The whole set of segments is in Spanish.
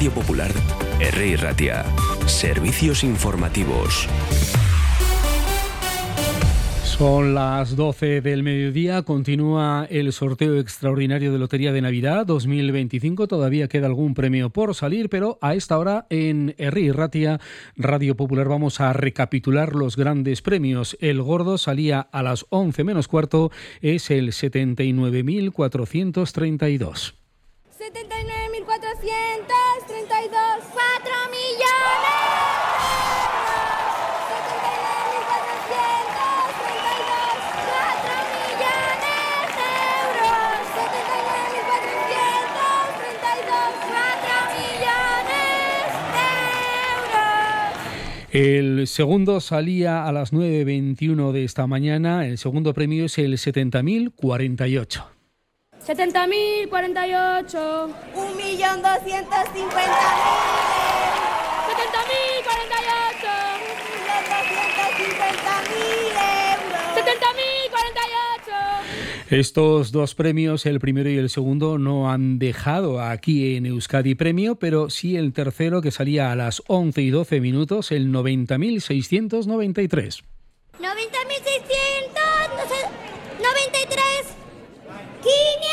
Radio Popular, Herri Ratia. Servicios informativos. Son las 12 del mediodía, continúa el sorteo extraordinario de Lotería de Navidad 2025. Todavía queda algún premio por salir, pero a esta hora en Herri Ratia, Radio Popular, vamos a recapitular los grandes premios. El gordo salía a las 11 menos cuarto, es el 79.432. 79.432, 4 millones. 79.432, 4 millones de euros. 79.432, 32, 4 millones de euros. El segundo salía a las 9:21 de esta mañana. El segundo premio es el 70.048. 70.048, 1.250.000 euros. 70.048, 1.250.000 euros. 70.048. Estos dos premios, el primero y el segundo, no han dejado aquí en Euskadi premio, pero sí el tercero, que salía a las 11:12 minutos, el 90.693. 90.693. 500.000.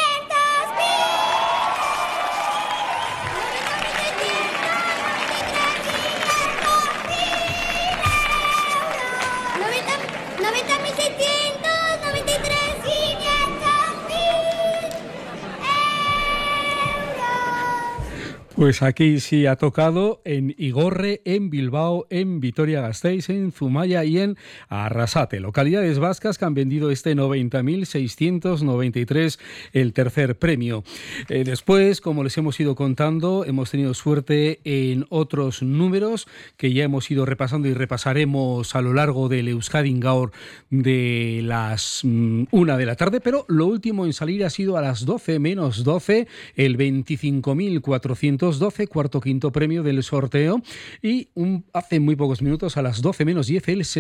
90.693, Pues aquí sí ha tocado en Igorre, en Bilbao, en Vitoria-Gasteiz, en Zumaya y en Arrasate, localidades vascas que han vendido este 90.693, el tercer premio. Después, como les hemos ido contando, hemos tenido suerte en otros números que ya hemos ido repasando y repasaremos a lo largo del Euskadi Gaur de las 1 de la tarde, pero lo último en salir ha sido a las 12 menos 12, el 25.412, cuarto-quinto premio del sorteo, y hace muy pocos minutos, a las 12 menos 10, el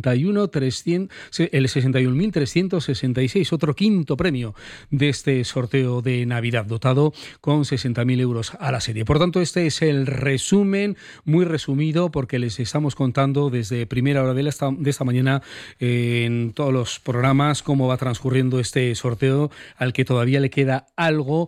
61.366, otro quinto premio de este sorteo de Navidad, dotado con 60.000 euros a la serie. Por tanto, este es el resumen, muy resumido, porque les estamos contando desde primera hora de esta mañana en todos los programas cómo va transcurriendo este sorteo, al que todavía le queda algo,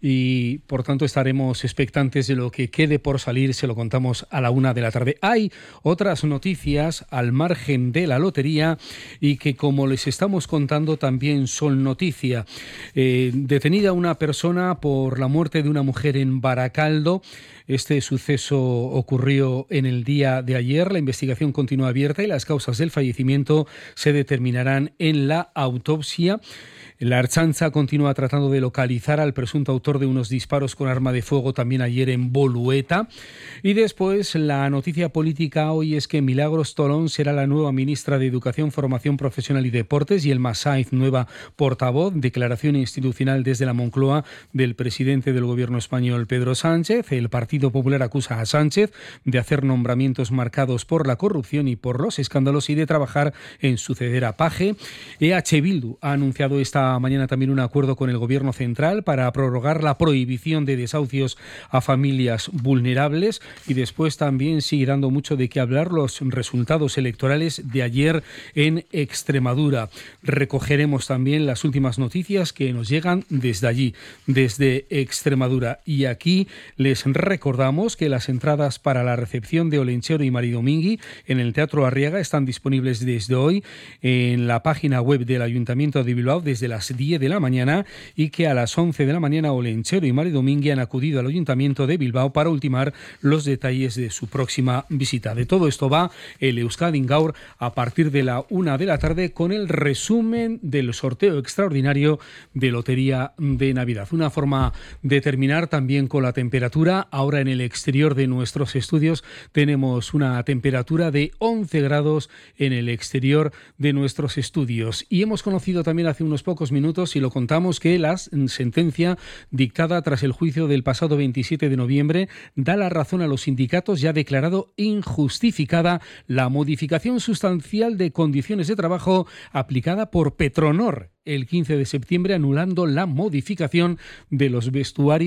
y por tanto estaremos expectantes de lo que quede por salir. Se lo contamos a la 1 de la tarde. Hay otras noticias al margen de la lotería y que, como les estamos contando, también son noticia. Detenida una persona por la muerte de una mujer en Baracaldo. Este suceso ocurrió en el día de ayer. La investigación continúa abierta y las causas del fallecimiento se determinarán en la autopsia. La Ertzaintza continúa tratando de localizar al presunto autor de unos disparos con arma de fuego también ayer en Bolueta. Y después, la noticia política hoy es que Milagros Tolón será la nueva ministra de Educación, Formación Profesional y Deportes, y Elma Saiz, nueva portavoz. Declaración institucional desde la Moncloa del presidente del gobierno español, Pedro Sánchez. El Partido Popular acusa a Sánchez de hacer nombramientos marcados por la corrupción y por los escándalos y de trabajar en suceder a Paje. EH Bildu ha anunciado esta mañana también un acuerdo con el Gobierno central para prorrogar la prohibición de desahucios a familias vulnerables, y después también sigue dando mucho de qué hablar los resultados electorales de ayer en Extremadura. Recogeremos también las últimas noticias que nos llegan desde allí, desde Extremadura, y aquí les recordamos que las entradas para la recepción de Olenchero y Maridomingui en el Teatro Arriaga están disponibles desde hoy en la página web del Ayuntamiento de Bilbao desde las 10 de la mañana, y que a las 11 de la mañana Olenchero y Maridomingui han acudido al Ayuntamiento de Bilbao para ultimar los detalles de su próxima visita. De todo esto va el Euskadi Gaur a partir de la 1 de la tarde con el resumen del sorteo extraordinario de Lotería de Navidad. Una forma de terminar también con la temperatura. Ahora en el exterior de nuestros estudios tenemos una temperatura de 11 grados en el exterior de nuestros estudios, y hemos conocido también hace unos pocos minutos, y lo contamos, que la sentencia dictada tras el juicio del pasado 27 de noviembre da la razón a los sindicatos y ha declarado injustificada la modificación sustancial de condiciones de trabajo aplicada por Petronor el 15 de septiembre, anulando la modificación de los vestuarios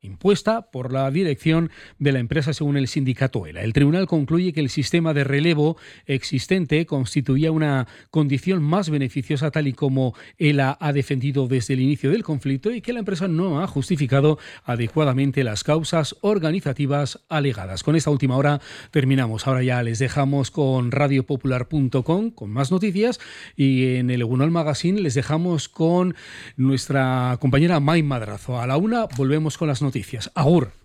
impuesta por la dirección de la empresa según el sindicato ELA. El tribunal concluye que el sistema de relevo existente constituía una condición más beneficiosa tal y como ELA ha defendido desde el inicio del conflicto y que la empresa no ha justificado adecuadamente las causas organizativas alegadas. Con esta última hora terminamos. Ahora ya les dejamos con radiopopular.com con más noticias y en el Egunon Magazine les dejamos con nuestra compañera Mai Madrazo. A la 1 volvemos con las noticias. Agur.